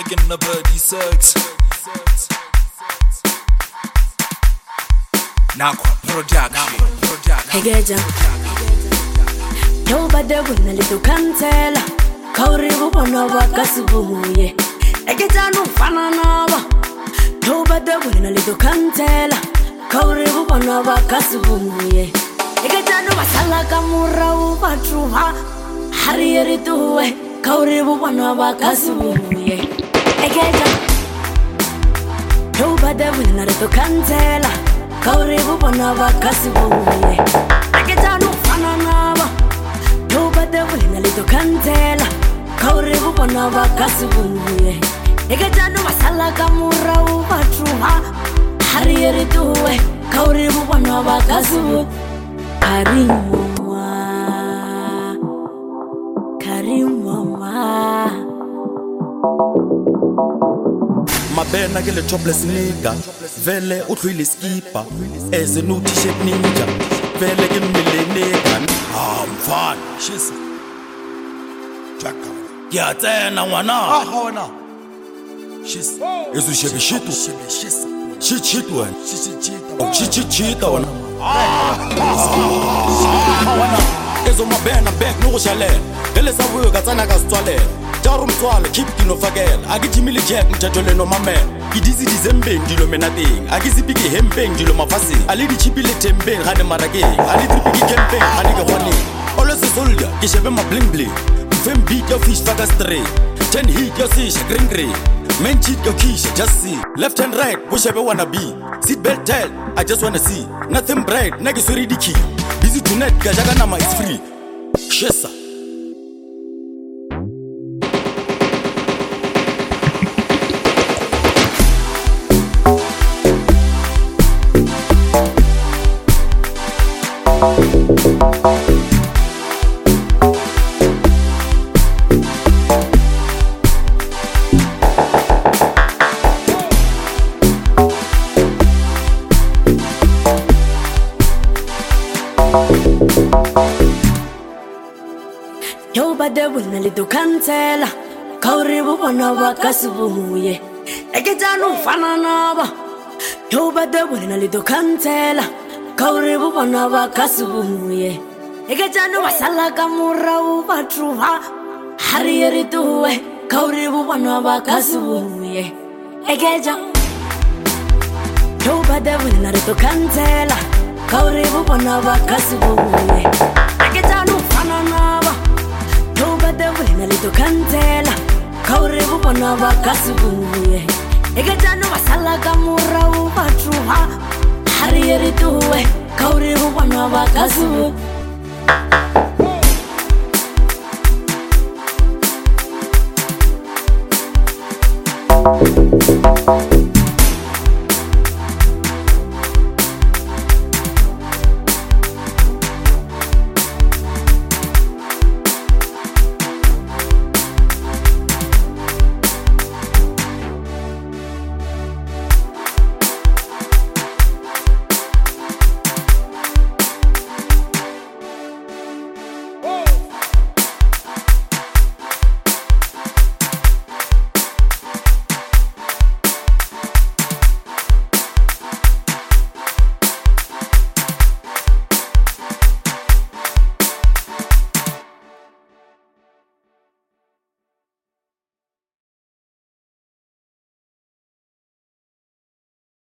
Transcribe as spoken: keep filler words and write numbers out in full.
Again, the birdie sucks. Nakwa production. Hey Geja, nobody will little cancel. Kauribu wana wakasubuye. Egeja no fana naba. Nobody will little cancel. Kauribu wana wakasubuye. Egeja no masala kamura upatruha. Hariyeri tuwe. Kauribu wana wakasubuye. Egeja, nobody will little cancel. Kauribu wana wakasubuye. Egeja no fana naba. Nobody will little cancel. Kauribu wana wakasubuye. Egeja no masala kamura upatruha. Hariyeri tuwe. Kauribu wana wakasubuye. Karimwa, Karimwa. Mabena ke le topless nigga vele utlwile skipa as a new t-shirt ninja vele ke millenega ah mfana shisa chaka ya tsena ngwana ah hona shisa ezo shebe shitu shebe shisa chichitu wena chichichita chichichita wena ah wana ezo mabena back no kushalela vele sabuyo katsana ka sitswalela Darum twala keep kino fakela akijimile jack mthatho no mamela idizi dizembe ndilo menating akizipiki hempeng ndilo mafasi alidi chipile tembeng hane marakeng alidi piki camping hane ke khone always a soldier ke shebe ma bling bling fem beat your fish faka straight ten hit your fish green green men cheat your kish just see left and right wo shebe wanna be seat belt tail I just wanna see nothing bright nagi suri diki busy tonight ka jaga nama is free shesa Nobody will little cancel. Kauribu wana wakasubuye. Egeja no fana naba. Nobody will little cancel. Kauribu wana wakasubuye. Egeja no masala kamura upatruha. Hariyeri tuwe. Kauribu wana wakasubuye. Egeja, nobody will little cancel. Kauribu wana wakasubuye. Egeja no fana naba. Nobody will little cancel. Kauribu wana wakasubuye. Egeja no masala kamura upatruha. Hariyeri tuwe. Kauribu wana wakasubuye.